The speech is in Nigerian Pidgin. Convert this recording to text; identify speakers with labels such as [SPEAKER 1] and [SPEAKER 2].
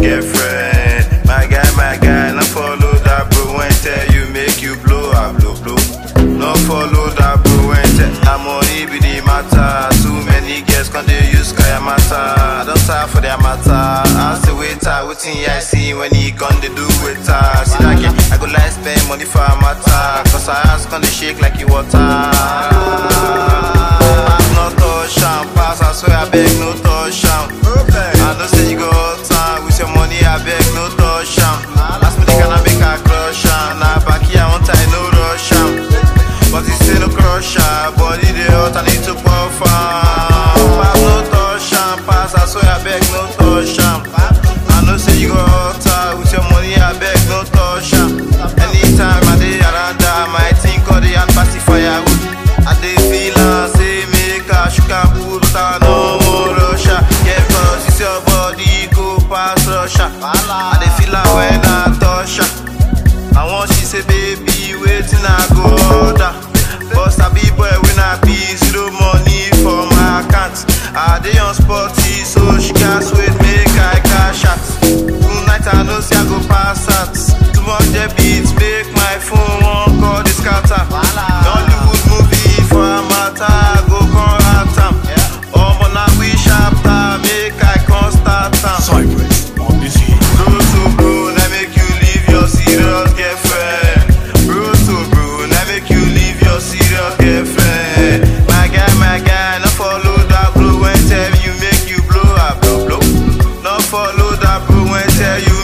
[SPEAKER 1] girlfriend. My guy, no follow that bro when tell you make you blow, I blow. No follow that bro when tell I'm money be the matter. Too many girls can they use kaya matter. I don't time for their matter. Ask the waiter, waiting I see when he gone they do waiter. See that girl, I go like spend money for a matter. Cause I ask on the shake like you water. I've not touch am, pass I swear I beg no touch am. I know say you go all time with your money I beg no touch am. Ask me they gonna make a crush am. Nah back here one time no rush am. But you say no crush am, body they hot I need to puff am. Pass no touch am, pass I swear I beg no touch am. I know say you go all time with your money I beg no touch am. Anytime I dey around that my think all the hand party firewood. I dey feel am say make a sugar put but I no rush am. Yeah, cause it's your body go pass rush am. I dey feel am when I touch am. I want she say baby waiting I go order. But I be boy when I be zero money for my account. I dey on sporty so she can't wait make I cash out. Tonight I know say I go pass out. Too much the beats make my phone won't call the scatter. Hollywood movie for a matter I go come at am. Oh but now we chapter make I come start am.
[SPEAKER 2] Cypress on this heat.
[SPEAKER 1] Bro to bro, now make you leave your serious girlfriend. Bro to bro, now make you leave your serious girlfriend. My guy, no follow that bro when tell you make you blow, I blow. No follow that bro when tell you